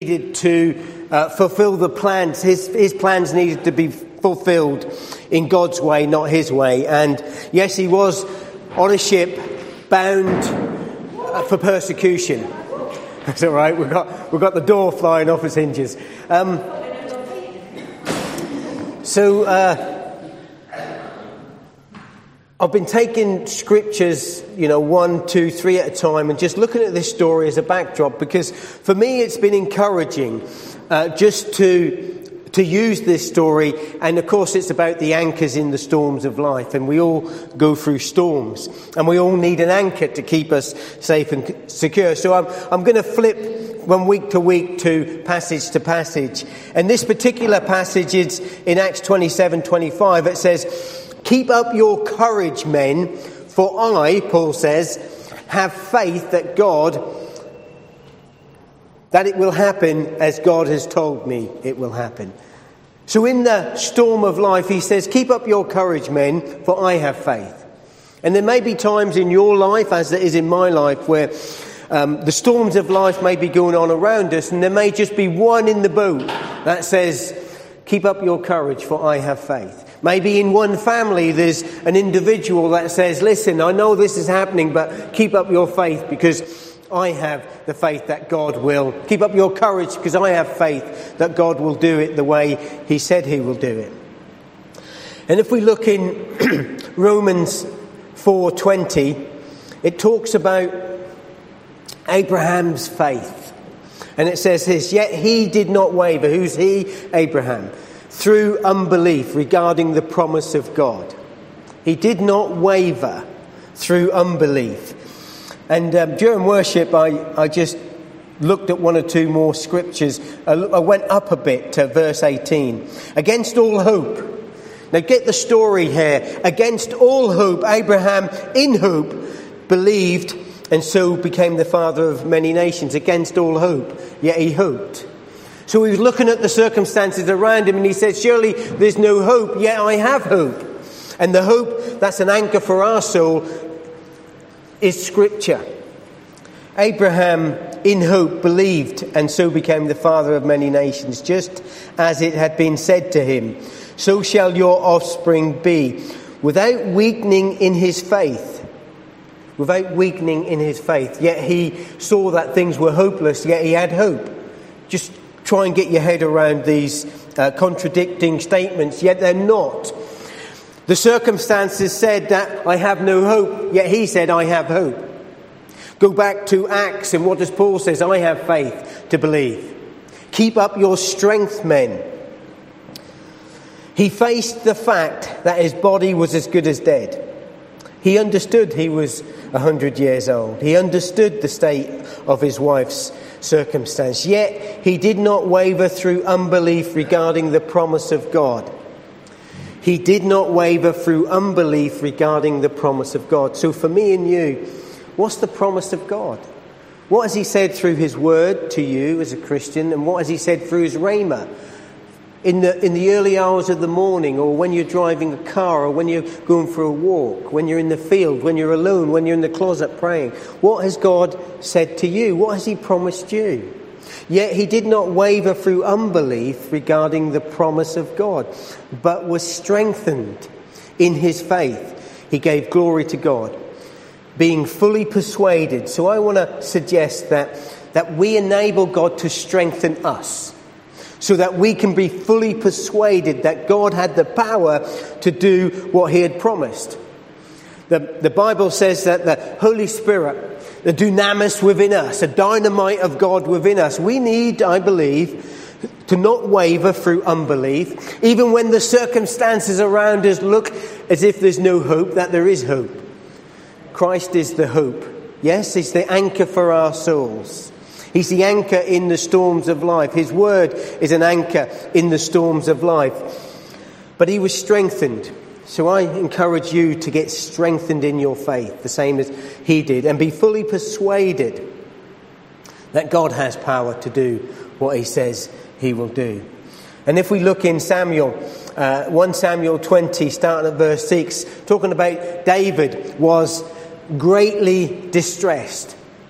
needed to fulfill the plans. His plans needed to be fulfilled in God's way, not his way. And yes, he was on a ship bound for persecution. That's all right. We've got the door flying off its hinges. I've been taking scriptures, 1, 2, 3 at a time, and just looking at this story as a backdrop, because for me it's been encouraging just to use this story. And of course it's about the anchors in the storms of life, and we all go through storms, and we all need an anchor to keep us safe and secure. So I'm going to flip from week to week to passage, and this particular passage is in Acts 27:25. It says, "Keep up your courage, men, for I," Paul says, "have faith that it will happen as God has told me it will happen." So in the storm of life, he says, "Keep up your courage, men, for I have faith." And there may be times in your life, as there is in my life, where the storms of life may be going on around us, and there may just be one in the boat that says, "Keep up your courage, for I have faith." Maybe in one family there's an individual that says, "Listen, I know this is happening, but keep up your faith because I have the faith that God will. Keep up your courage because I have faith that God will do it the way he said he will do it." And if we look in Romans 4:20, it talks about Abraham's faith. And it says this, "Yet he did not waver." Who's he? Abraham. "Through unbelief regarding the promise of God." He did not waver through unbelief. And during worship, I just looked at one or two more scriptures. I went up a bit to verse 18. "Against all hope." Now get the story here. "Against all hope, Abraham in hope believed, and so became the father of many nations." Against all hope, yet he hoped. So he was looking at the circumstances around him, and he said, "Surely there's no hope, yet I have hope." And the hope that's an anchor for our soul is Scripture. Abraham in hope believed, and so became the father of many nations, just as it had been said to him, "So shall your offspring be," without weakening in his faith. Without weakening in his faith. Yet he saw that things were hopeless, yet he had hope. Just try and get your head around these contradicting statements, yet they're not. The circumstances said that I have no hope, yet he said I have hope. Go back to Acts, and what does Paul say? I have faith to believe. Keep up your strength, men. He faced the fact that his body was as good as dead. He understood he was 100 years old. He understood the state of his wife's circumstance. Yet he did not waver through unbelief regarding the promise of God. He did not waver through unbelief regarding the promise of God. So for me and you, what's the promise of God? What has he said through his word to you as a Christian, and what has he said through his rhema? In the early hours of the morning, or when you're driving a car, or when you're going for a walk, when you're in the field, when you're alone, when you're in the closet praying. What has God said to you? What has he promised you? Yet he did not waver through unbelief regarding the promise of God, but was strengthened in his faith. He gave glory to God, being fully persuaded. So I want to suggest that we enable God to strengthen us, so that we can be fully persuaded that God had the power to do what he had promised. The Bible says that the Holy Spirit, the dunamis within us, the dynamite of God within us, we need, I believe, to not waver through unbelief, even when the circumstances around us look as if there's no hope, that there is hope. Christ is the hope. Yes, he's the anchor for our souls. He's the anchor in the storms of life. His word is an anchor in the storms of life. But he was strengthened. So I encourage you to get strengthened in your faith, the same as he did, and be fully persuaded that God has power to do what he says he will do. And if we look in Samuel, 1 Samuel 20, starting at verse 6, talking about David was greatly distressed.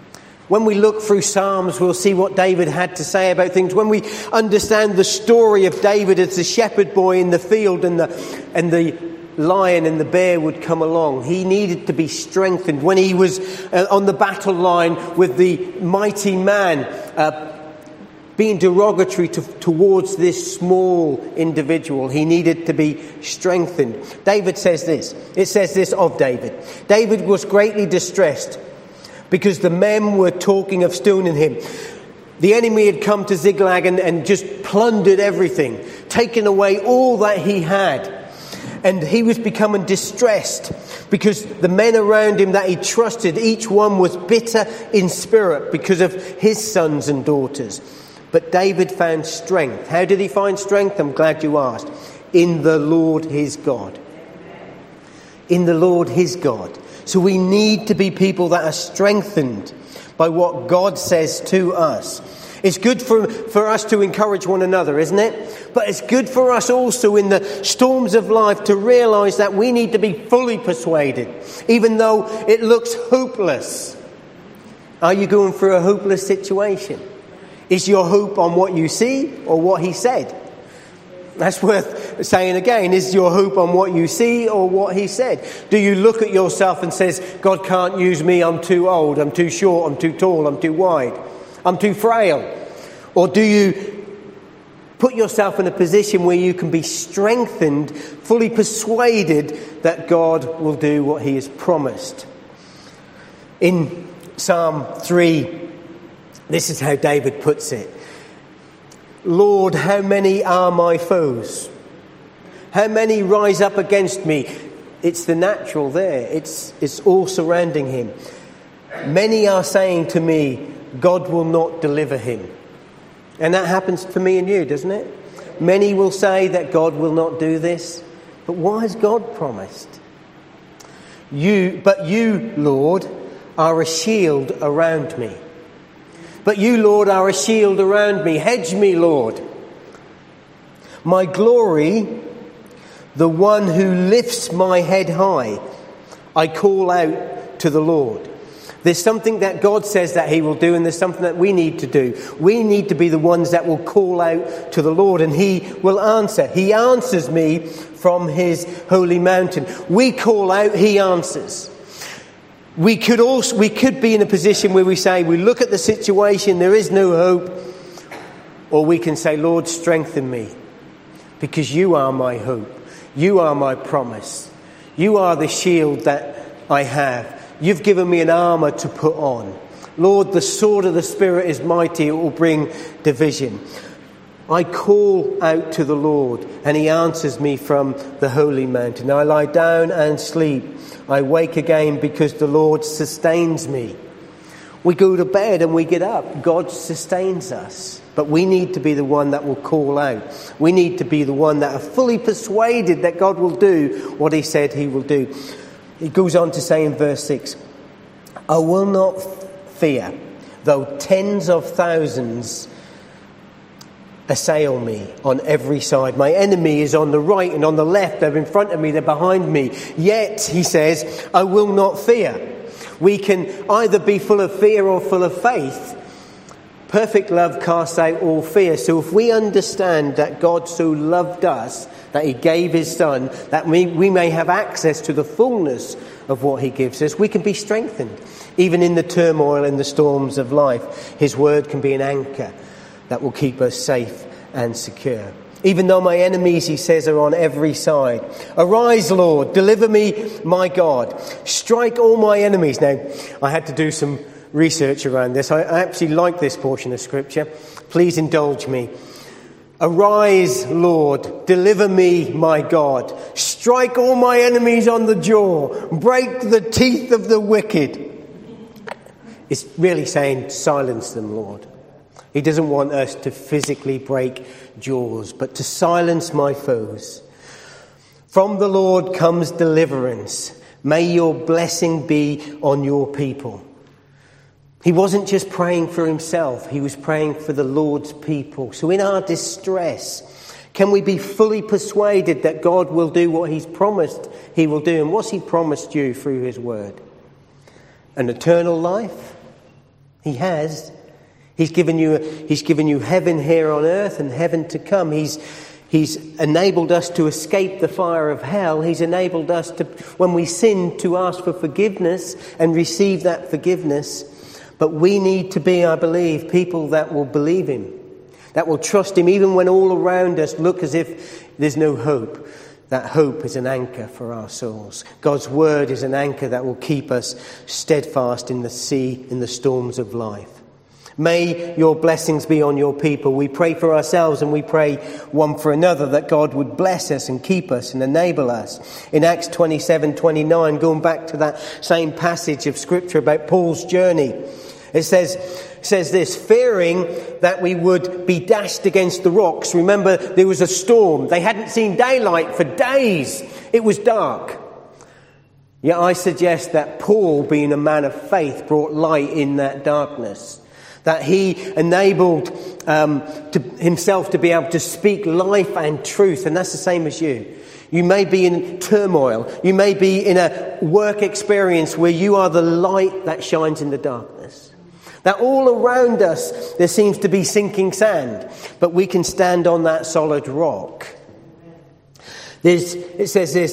When we look through Psalms, we'll see what David had to say about things. When we understand the story of David as the shepherd boy in the field and the lion and the bear would come along, he needed to be strengthened. When he was on the battle line with the mighty man being derogatory towards this small individual, he needed to be strengthened. David says this. It says this of David. David was greatly distressed because the men were talking of stoning him. The enemy had come to Ziklag and just plundered everything, taken away all that he had. And he was becoming distressed because the men around him that he trusted, each one was bitter in spirit because of his sons and daughters. But David found strength. How did he find strength? I'm glad you asked. In the Lord his God. In the Lord his God. So we need to be people that are strengthened by what God says to us. It's good for us to encourage one another, isn't it? But it's good for us also in the storms of life to realise that we need to be fully persuaded, even though it looks hopeless. Are you going through a hopeless situation? Is your hope on what you see or what he said? That's worth saying again. Is your hope on what you see or what he said? Do you look at yourself and says, God can't use me, I'm too old, I'm too short, I'm too tall, I'm too wide, I'm too frail? Or do you put yourself in a position where you can be strengthened, fully persuaded that God will do what he has promised? In Psalm 3, this is how David puts it. Lord, how many are my foes? How many rise up against me? It's the natural there. It's all surrounding him. Many are saying to me, God will not deliver him. And that happens for me and you, doesn't it? Many will say that God will not do this. But what has God promised? But you, Lord, are a shield around me. But you, Lord, are a shield around me. Hedge me, Lord. My glory, the one who lifts my head high, I call out to the Lord. There's something that God says that he will do, and there's something that we need to do. We need to be the ones that will call out to the Lord, and he will answer. He answers me from his holy mountain. We call out, he answers. We could be in a position where we say, we look at the situation, there is no hope. Or we can say, Lord, strengthen me, because you are my hope. You are my promise. You are the shield that I have. You've given me an armour to put on. Lord, the sword of the Spirit is mighty. It will bring division. I call out to the Lord, and he answers me from the holy mountain. I lie down and sleep. I wake again because the Lord sustains me. We go to bed and we get up. God sustains us. But we need to be the one that will call out. We need to be the one that are fully persuaded that God will do what he said he will do. He goes on to say in verse 6, I will not fear, though tens of thousands assail me on every side. My enemy is on the right and on the left. They're in front of me, they're behind me. Yet, he says, I will not fear. We can either be full of fear or full of faith. Perfect love casts out all fear. So if we understand that God so loved us, that he gave his son, that we may have access to the fullness of what he gives us, we can be strengthened. Even in the turmoil and the storms of life, his word can be an anchor that will keep us safe and secure. Even though my enemies, he says, are on every side. Arise, Lord, deliver me, my God. Strike all my enemies. Now, I had to do some research around this. I actually like this portion of scripture. Please indulge me. Arise, Lord, deliver me, my God. Strike all my enemies on the jaw. Break the teeth of the wicked. It's really saying, silence them, Lord. He doesn't want us to physically break jaws, but to silence my foes. From the Lord comes deliverance. May your blessing be on your people. He wasn't just praying for himself, he was praying for the Lord's people. So in our distress, can we be fully persuaded that God will do what he's promised he will do? And what's he promised you through his word? An eternal life? He has. He's given you heaven here on earth and heaven to come. He's enabled us to escape the fire of hell. He's enabled us to, when we sin, to ask for forgiveness and receive that forgiveness. But we need to be, I believe, people that will believe him, that will trust him even when all around us look as if there's no hope. That hope is an anchor for our souls. God's word is an anchor that will keep us steadfast in the sea, in the storms of life. May your blessings be on your people. We pray for ourselves and we pray one for another that God would bless us and keep us and enable us. In Acts 27:29, going back to that same passage of scripture about Paul's journey, it says this, fearing that we would be dashed against the rocks. Remember, there was a storm. They hadn't seen daylight for days. It was dark. Yet I suggest that Paul, being a man of faith, brought light in that darkness. That he enabled himself to be able to speak life and truth. And that's the same as you. You may be in turmoil. You may be in a work experience where you are the light that shines in the darkness. That all around us there seems to be sinking sand. But we can stand on that solid rock. It says this,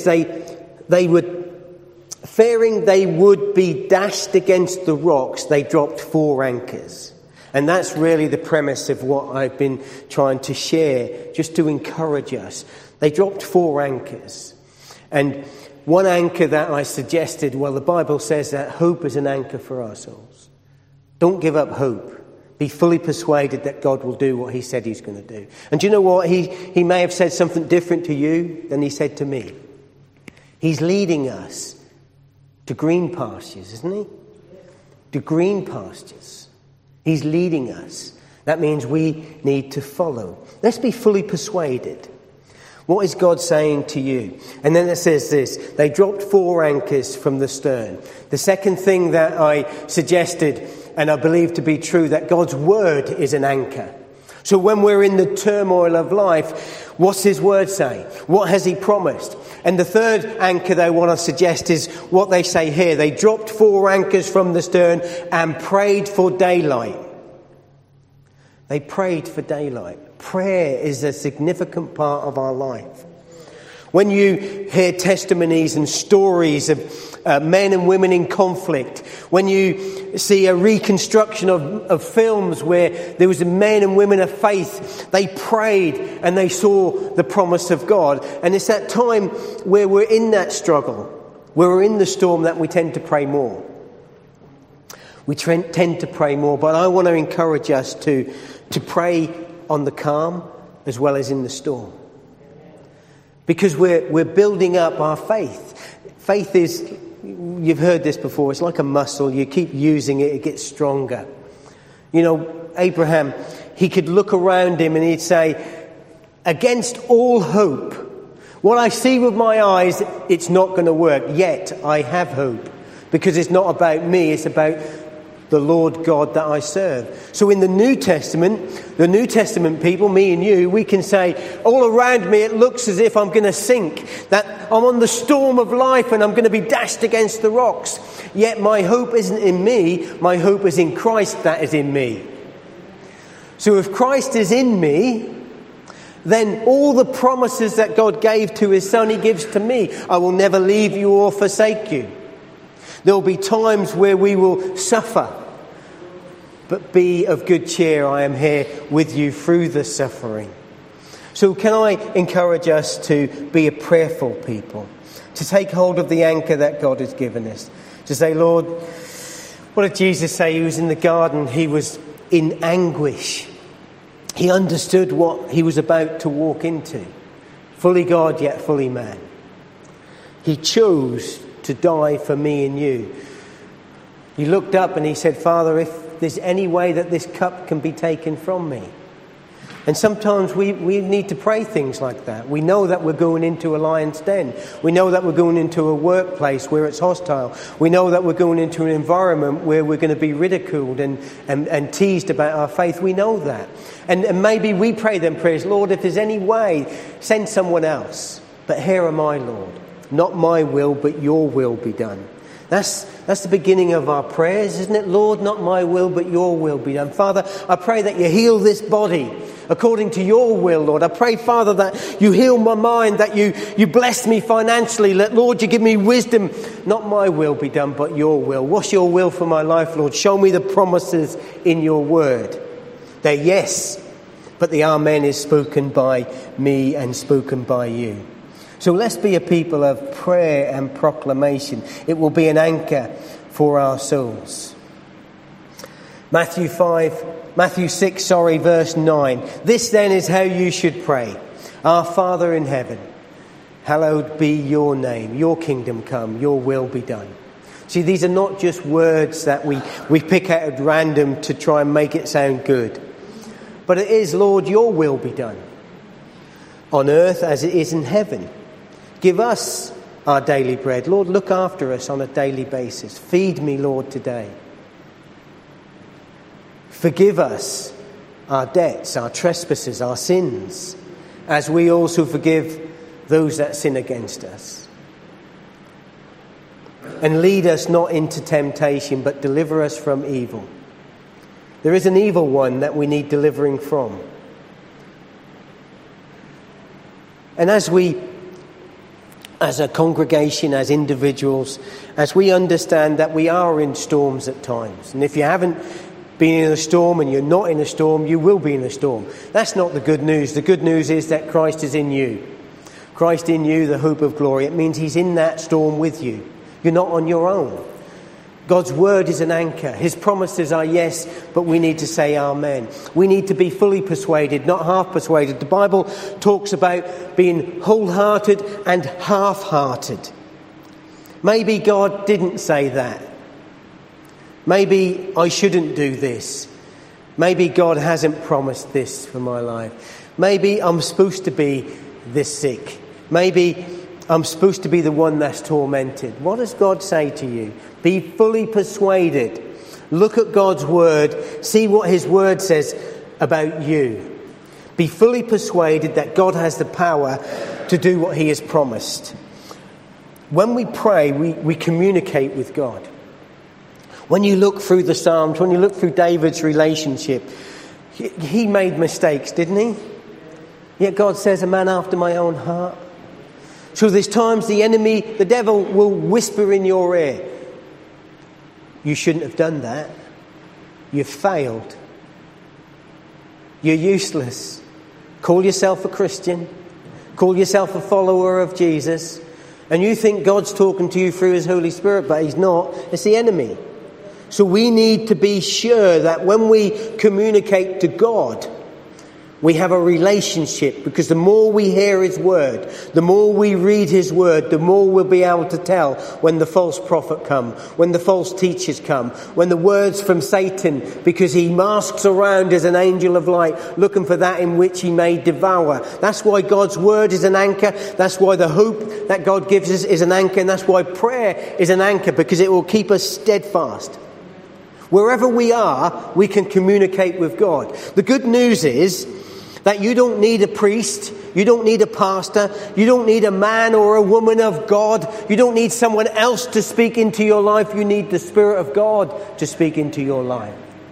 fearing they would be dashed against the rocks, they dropped 4 anchors. And that's really the premise of what I've been trying to share, just to encourage us. They dropped 4 anchors. And one anchor that I suggested, well, the Bible says that hope is an anchor for our souls. Don't give up hope. Be fully persuaded that God will do what he said he's going to do. And do you know what? He may have said something different to you than he said to me. He's leading us to green pastures, isn't he? To green pastures. He's leading us. That means we need to follow. Let's be fully persuaded. What is God saying to you? And then it says this, they dropped 4 anchors from the stern. The second thing that I suggested, and I believe to be true, that God's word is an anchor. So when we're in the turmoil of life, what's his word say? What has he promised? And the third anchor that I want to suggest is what they say here. They dropped 4 anchors from the stern and prayed for daylight. They prayed for daylight. Prayer is a significant part of our life. When you hear testimonies and stories of men and women in conflict, when you see a reconstruction of films where there was a men and women of faith, they prayed and they saw the promise of God. And it's that time where we're in that struggle, where we're in the storm, that we tend to pray more. We tend to pray more, but I want to encourage us to pray on the calm as well as in the storm. Because we're building up our faith. Faith is, you've heard this before, it's like a muscle. You keep using it, it gets stronger. You know, Abraham, he could look around him and he'd say, against all hope, what I see with my eyes, it's not going to work. Yet I have hope. Because it's not about me, it's about the Lord God that I serve. So in the New Testament people, me and you, we can say, all around me it looks as if I'm going to sink, that I'm on the storm of life and I'm going to be dashed against the rocks. Yet my hope isn't in me, my hope is in Christ that is in me. So if Christ is in me, then all the promises that God gave to his Son, he gives to me. I will never leave you or forsake you. There will be times where we will suffer. But be of good cheer, I am here with you through the suffering. So can I encourage us to be a prayerful people? To take hold of the anchor that God has given us. To say, Lord, what did Jesus say? He was in the garden, he was in anguish. He understood what he was about to walk into. Fully God, yet fully man. He chose to die for me and you. He looked up and he said, Father, if there's any way that this cup can be taken from me. And sometimes we need to pray things like that. We know that we're going into a lion's den. We know that we're going into a workplace where it's hostile. We know that we're going into an environment where we're going to be ridiculed and teased about our faith. We know that. And maybe we pray them prayers, Lord, if there's any way, send someone else. But here am I, Lord. Not my will, but your will be done. That's the beginning of our prayers, isn't it? Lord, not my will, but your will be done. Father, I pray that you heal this body according to your will, Lord. I pray, Father, that you heal my mind, that you bless me financially. Let, Lord, you give me wisdom. Not my will be done, but your will. What's your will for my life, Lord? Show me the promises in your word. They're yes, but the amen is spoken by me and spoken by you. So let's be a people of prayer and proclamation. It will be an anchor for our souls. Matthew 6, verse 9. This then is how you should pray. Our Father in heaven, hallowed be your name. Your kingdom come, your will be done. See, these are not just words that we pick out at random to try and make it sound good. But it is, Lord, your will be done. On earth as it is in heaven. Give us our daily bread. Lord, look after us on a daily basis. Feed me, Lord, today. Forgive us our debts, our trespasses, our sins, as we also forgive those that sin against us. And lead us not into temptation, but deliver us from evil. There is an evil one that we need delivering from. And as a congregation, as individuals, as we understand that we are in storms at times. And if you haven't been in a storm and you're not in a storm, you will be in a storm. That's not the good news. The good news is that Christ is in you. Christ in you, the hope of glory. It means he's in that storm with you. You're not on your own. God's word is an anchor. His promises are yes, but we need to say amen. We need to be fully persuaded, not half persuaded. The Bible talks about being wholehearted and half-hearted. Maybe God didn't say that. Maybe I shouldn't do this. Maybe God hasn't promised this for my life. Maybe I'm supposed to be this sick. Maybe I'm supposed to be the one that's tormented. What does God say to you? Be fully persuaded. Look at God's word. See what his word says about you. Be fully persuaded that God has the power to do what he has promised. When we pray, we communicate with God. When you look through the Psalms, when you look through David's relationship, he made mistakes, didn't he? Yet God says, a man after my own heart. So there's times the enemy, the devil, will whisper in your ear, you shouldn't have done that. You've failed. You're useless. Call yourself a Christian. Call yourself a follower of Jesus. And you think God's talking to you through his Holy Spirit, but he's not. It's the enemy. So we need to be sure that when we communicate to God, we have a relationship, because the more we hear his word, the more we read his word, the more we'll be able to tell when the false prophet come, when the false teachers come, when the words from Satan, because he masks around as an angel of light, looking for that in which he may devour. That's why God's word is an anchor. That's why the hope that God gives us is an anchor. And that's why prayer is an anchor, because it will keep us steadfast. Wherever we are, we can communicate with God. The good news is that you don't need a priest, you don't need a pastor, you don't need a man or a woman of God, you don't need someone else to speak into your life. You need the Spirit of God to speak into your life.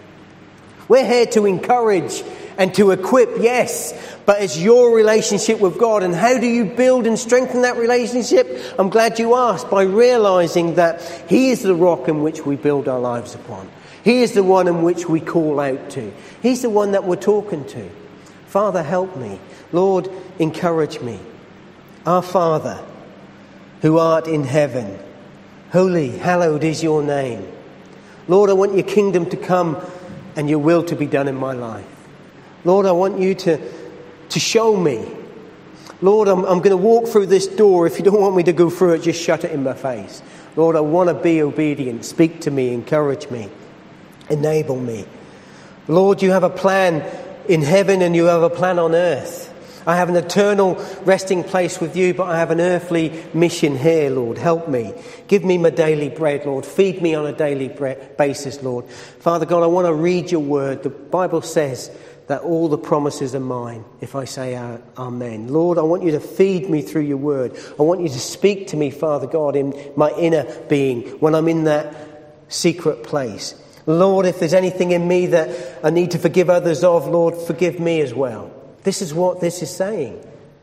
We're here to encourage and to equip, yes, but it's your relationship with God. And how do you build and strengthen that relationship? I'm glad you asked. By realizing that he is the rock in which we build our lives upon. He is the one in which we call out to. He's the one that we're talking to. Father, help me. Lord, encourage me. Our Father, who art in heaven, holy, hallowed is your name. Lord, I want your kingdom to come and your will to be done in my life. Lord, I want you to show me. Lord, I'm going to walk through this door. If you don't want me to go through it, just shut it in my face. Lord, I want to be obedient. Speak to me, encourage me, enable me. Lord, you have a plan in heaven and you have a plan on earth. I have an eternal resting place with you, but I have an earthly mission here, Lord. Help me. Give me my daily bread, Lord. Feed me on a daily basis, Lord. Father God, I want to read your word. The Bible says that all the promises are mine if I say amen. Lord, I want you to feed me through your word. I want you to speak to me, Father God, in my inner being when I'm in that secret place. Lord, if there's anything in me that I need to forgive others of, Lord, forgive me as well. This is what this is saying.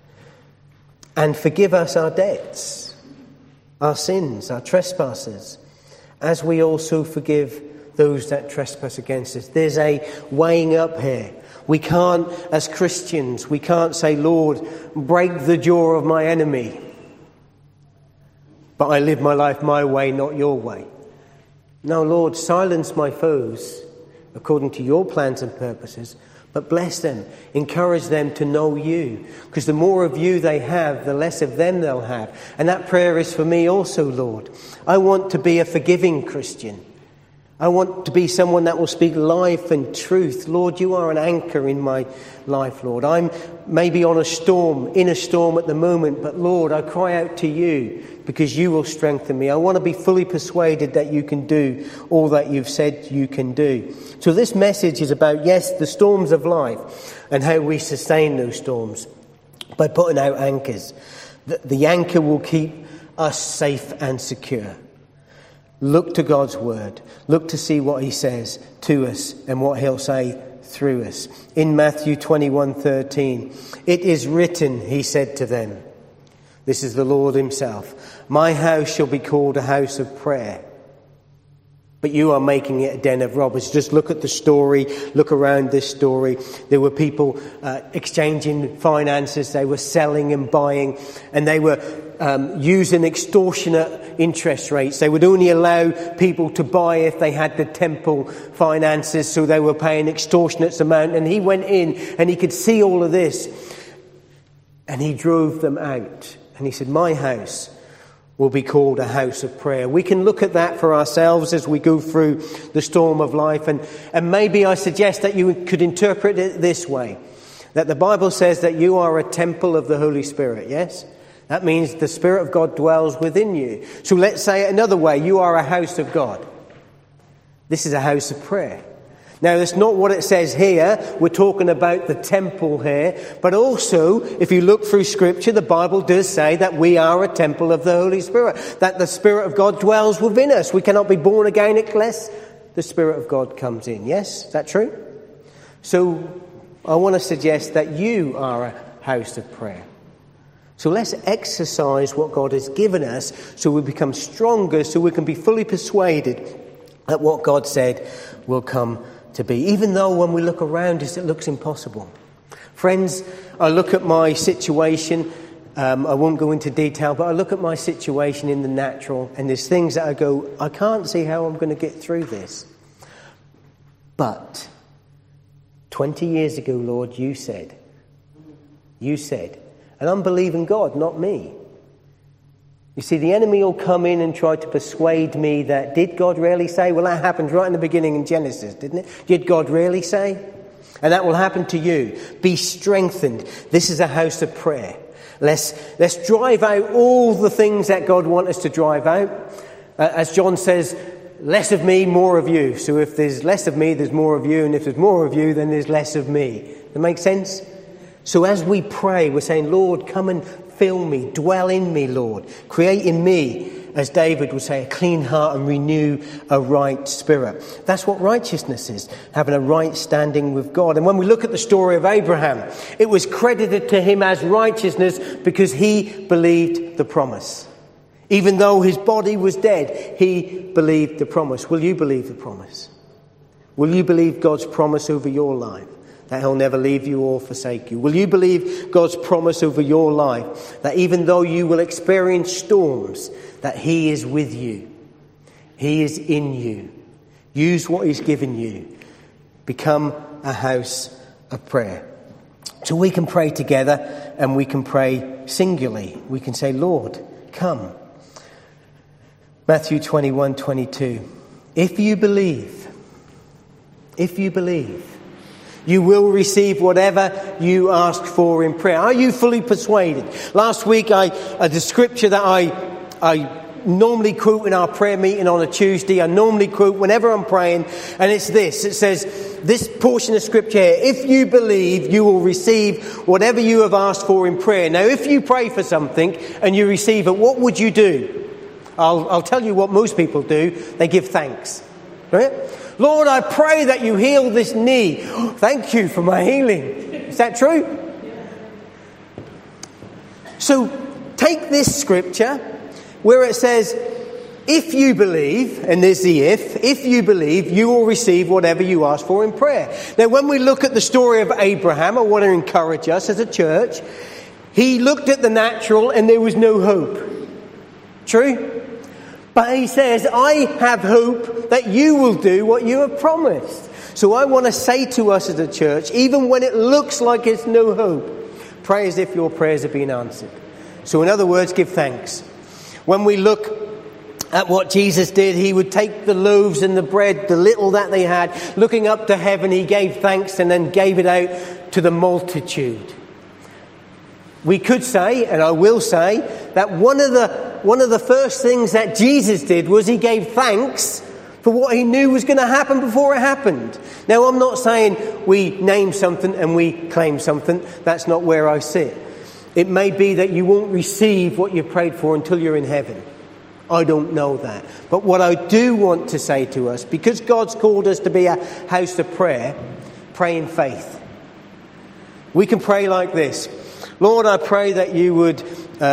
And forgive us our debts, our sins, our trespasses, as we also forgive those that trespass against us. There's a weighing up here. We can't, as Christians, we can't say, Lord, break the jaw of my enemy, but I live my life my way, not your way. No, Lord, silence my foes according to your plans and purposes, but bless them, encourage them to know you, because the more of you they have, the less of them they'll have. And that prayer is for me also, Lord. I want to be a forgiving Christian. I want to be someone that will speak life and truth. Lord, you are an anchor in my life, Lord. I'm maybe in a storm at the moment, but Lord, I cry out to you because you will strengthen me. I want to be fully persuaded that you can do all that you've said you can do. So this message is about, yes, the storms of life and how we sustain those storms by putting out anchors. The anchor will keep us safe and secure. Look to God's word. Look to see what he says to us and what he'll say through us. In Matthew 21:13, it is written, he said to them, this is the Lord himself, my house shall be called a house of prayer, but you are making it a den of robbers. Just look at the story. Look around this story. There were people exchanging finances. They were selling and buying, and they were using extortionate interest rates. They would only allow people to buy if they had the temple finances, so they were paying extortionate amount. And he went in and he could see all of this, and he drove them out. And he said, my house will be called a house of prayer. We can look at that for ourselves as we go through the storm of life. And maybe I suggest that you could interpret it this way, that the Bible says that you are a temple of the Holy Spirit, yes? That means the Spirit of God dwells within you. So let's say it another way. You are a house of God. This is a house of prayer. Now, that's not what it says here. We're talking about the temple here. But also, if you look through Scripture, the Bible does say that we are a temple of the Holy Spirit, that the Spirit of God dwells within us. We cannot be born again unless the Spirit of God comes in. Yes? Is that true? So, I want to suggest that you are a house of prayer. So let's exercise what God has given us so we become stronger, so we can be fully persuaded that what God said will come to be. Even though when we look around us, it looks impossible. Friends, I look at my situation. I won't go into detail, but I look at my situation in the natural, and there's things that I go, I can't see how I'm going to get through this. But 20 years ago, Lord, you said, and I'm believing God, not me. You see, the enemy will come in and try to persuade me that, did God really say? Well, that happened right in the beginning in Genesis, didn't it? Did God really say? And that will happen to you. Be strengthened. This is a house of prayer. Let's drive out all the things that God wants us to drive out. As John says, less of me, more of you. So if there's less of me, there's more of you. And if there's more of you, then there's less of me. Does that make sense? So as we pray, we're saying, Lord, come and fill me, dwell in me, Lord. Create in me, as David would say, a clean heart and renew a right spirit. That's what righteousness is, having a right standing with God. And when we look at the story of Abraham, it was credited to him as righteousness because he believed the promise. Even though his body was dead, he believed the promise. Will you believe the promise? Will you believe God's promise over your life? That he'll never leave you or forsake you. Will you believe God's promise over your life? That even though you will experience storms, that he is with you. He is in you. Use what he's given you. Become a house of prayer. So we can pray together and we can pray singularly. We can say, Lord, come. Matthew 21:22. If you believe, you will receive whatever you ask for in prayer. Are you fully persuaded? Last week, the scripture that I normally quote in our prayer meeting on a Tuesday. I normally quote whenever I'm praying, and it's this. It says, this portion of scripture here, if you believe, you will receive whatever you have asked for in prayer. Now, if you pray for something and you receive it, what would you do? I'll tell you what most people do. They give thanks. Right? Lord, I pray that you heal this knee. Thank you for my healing. Is that true? So take this scripture where it says, if you believe, and there's the if you believe, you will receive whatever you ask for in prayer. Now, when we look at the story of Abraham, I want to encourage us as a church. He looked at the natural and there was no hope. True? But he says, I have hope that you will do what you have promised. So I want to say to us as a church, even when it looks like it's no hope, pray as if your prayers have been answered. So in other words, give thanks. When we look at what Jesus did, he would take the loaves and the bread, the little that they had, looking up to heaven, he gave thanks and then gave it out to the multitude. We could say, and I will say, that one of the first things that Jesus did was he gave thanks for what he knew was going to happen before it happened. Now, I'm not saying we name something and we claim something. That's not where I sit. It may be that you won't receive what you prayed for until you're in heaven. I don't know that. But what I do want to say to us, because God's called us to be a house of prayer, pray in faith. We can pray like this. Lord, I pray that you would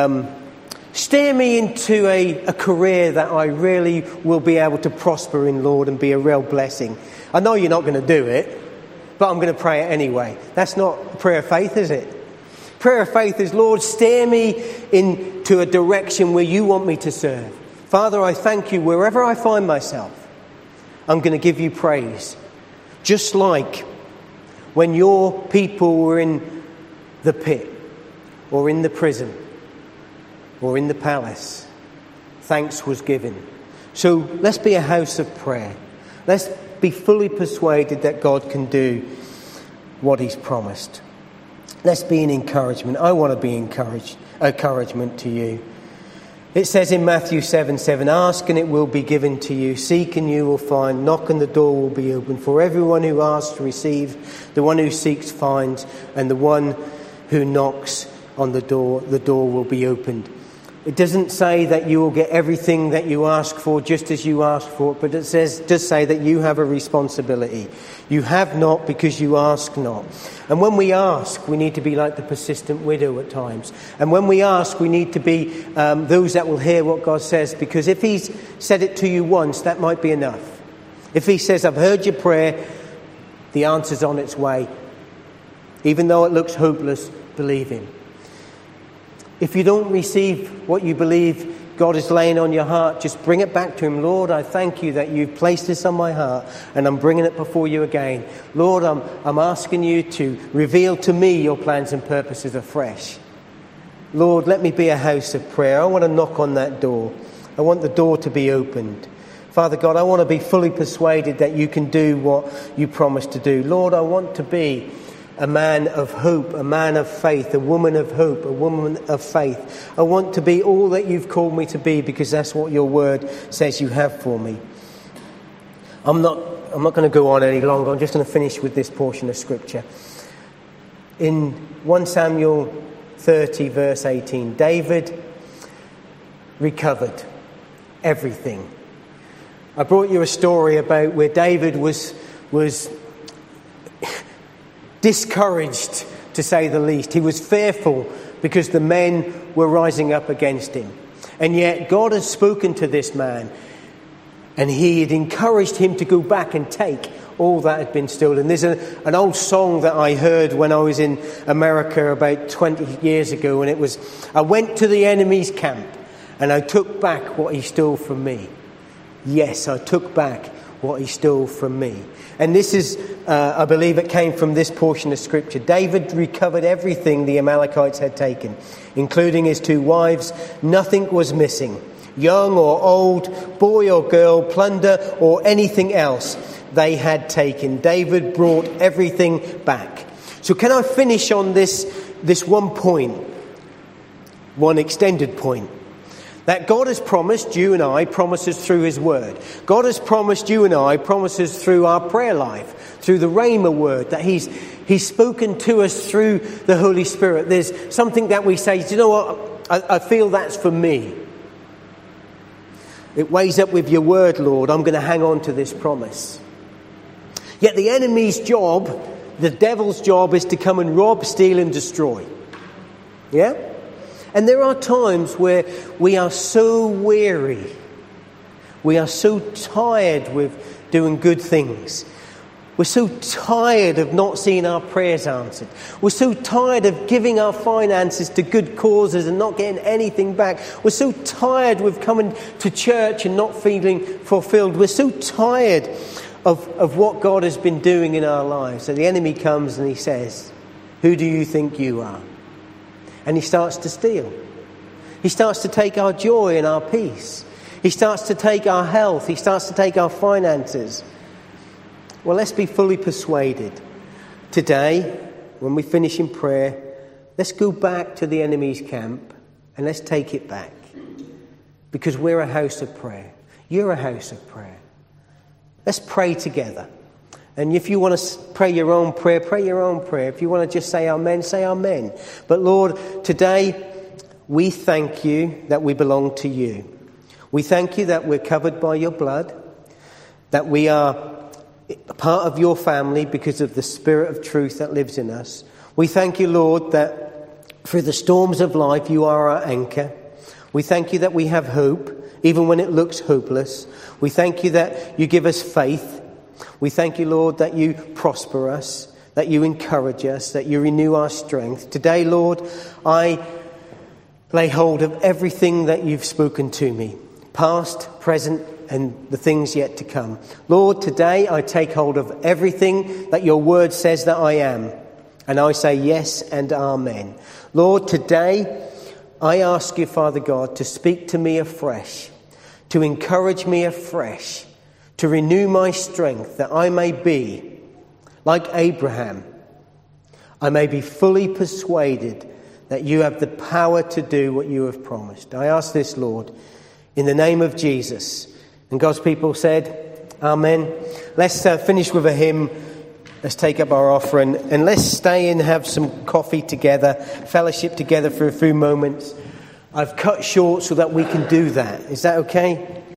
steer me into a career that I really will be able to prosper in, Lord, and be a real blessing. I know you're not going to do it, but I'm going to pray it anyway. That's not prayer of faith, is it? Prayer of faith is, Lord, steer me into a direction where you want me to serve. Father, I thank you wherever I find myself. I'm going to give you praise. Just like when your people were in the pit or in the prison or in the palace, thanks was given. So let's be a house of prayer. Let's be fully persuaded that God can do what he's promised. Let's be an encouragement. I want to be encouragement to you. It says in Matthew 7:7, ask and it will be given to you. Seek and you will find. Knock and the door will be open. For everyone who asks receives. The one who seeks finds. And the one who knocks on the door will be opened. It doesn't say that you will get everything that you ask for just as you ask for it, but it does say that you have a responsibility. You have not because you ask not. And when we ask, we need to be like the persistent widow at times. And when we ask, we need to be those that will hear what God says, because if he's said it to you once, that might be enough. If he says, I've heard your prayer, the answer's on its way. Even though it looks hopeless, believe him. If you don't receive what you believe God is laying on your heart, just bring it back to him. Lord, I thank you that you've placed this on my heart and I'm bringing it before you again. Lord, I'm asking you to reveal to me your plans and purposes afresh. Lord, let me be a house of prayer. I want to knock on that door. I want the door to be opened. Father God, I want to be fully persuaded that you can do what you promised to do. Lord, I want to be a man of hope, a man of faith, a woman of hope, a woman of faith. I want to be all that you've called me to be because that's what your word says you have for me. I'm not going to go on any longer. I'm just going to finish with this portion of scripture. In 1 Samuel 30 verse 18, David recovered everything. I brought you a story about where David was discouraged, to say the least. He was fearful because the men were rising up against him. And yet God had spoken to this man and he had encouraged him to go back and take all that had been stolen. There's an old song that I heard when I was in America about 20 years ago, and it was, I went to the enemy's camp and I took back what he stole from me. Yes, I took back what he stole from me. And this is, I believe it came from this portion of scripture. David recovered everything the Amalekites had taken, including his 2 wives. Nothing was missing. Young or old, boy or girl, plunder or anything else they had taken. David brought everything back. So can I finish on this one point, one extended point? That God has promised you and I, promises through his word. God has promised you and I, promises through our prayer life, through the Rhema word, that he's spoken to us through the Holy Spirit. There's something that we say, do you know what, I feel that's for me. It weighs up with your word, Lord. I'm going to hang on to this promise. Yet the enemy's job, the devil's job, is to come and rob, steal and destroy. Yeah? And there are times where we are so weary. We are so tired with doing good things. We're so tired of not seeing our prayers answered. We're so tired of giving our finances to good causes and not getting anything back. We're so tired with coming to church and not feeling fulfilled. We're so tired of what God has been doing in our lives. So the enemy comes and he says, who do you think you are? And he starts to steal. He starts to take our joy and our peace. He starts to take our health. He starts to take our finances. Well, let's be fully persuaded. Today, when we finish in prayer, let's go back to the enemy's camp and let's take it back. Because we're a house of prayer. You're a house of prayer. Let's pray together. And if you want to pray your own prayer, pray your own prayer. If you want to just say amen, say amen. But Lord, today we thank you that we belong to you. We thank you that we're covered by your blood, that we are a part of your family because of the Spirit of truth that lives in us. We thank you, Lord, that through the storms of life you are our anchor. We thank you that we have hope, even when it looks hopeless. We thank you that you give us faith. We thank you, Lord, that you prosper us, that you encourage us, that you renew our strength. Today, Lord, I lay hold of everything that you've spoken to me, past, present, and the things yet to come. Lord, today I take hold of everything that your word says that I am. And I say yes and amen. Lord, today I ask you, Father God, to speak to me afresh, to encourage me afresh, to renew my strength, that I may be like Abraham. I may be fully persuaded that you have the power to do what you have promised. I ask this, Lord, in the name of Jesus. And God's people said, amen. Let's finish with a hymn. Let's take up our offering and let's stay and have some coffee together, fellowship together for a few moments. I've cut short so that we can do that. Is that okay?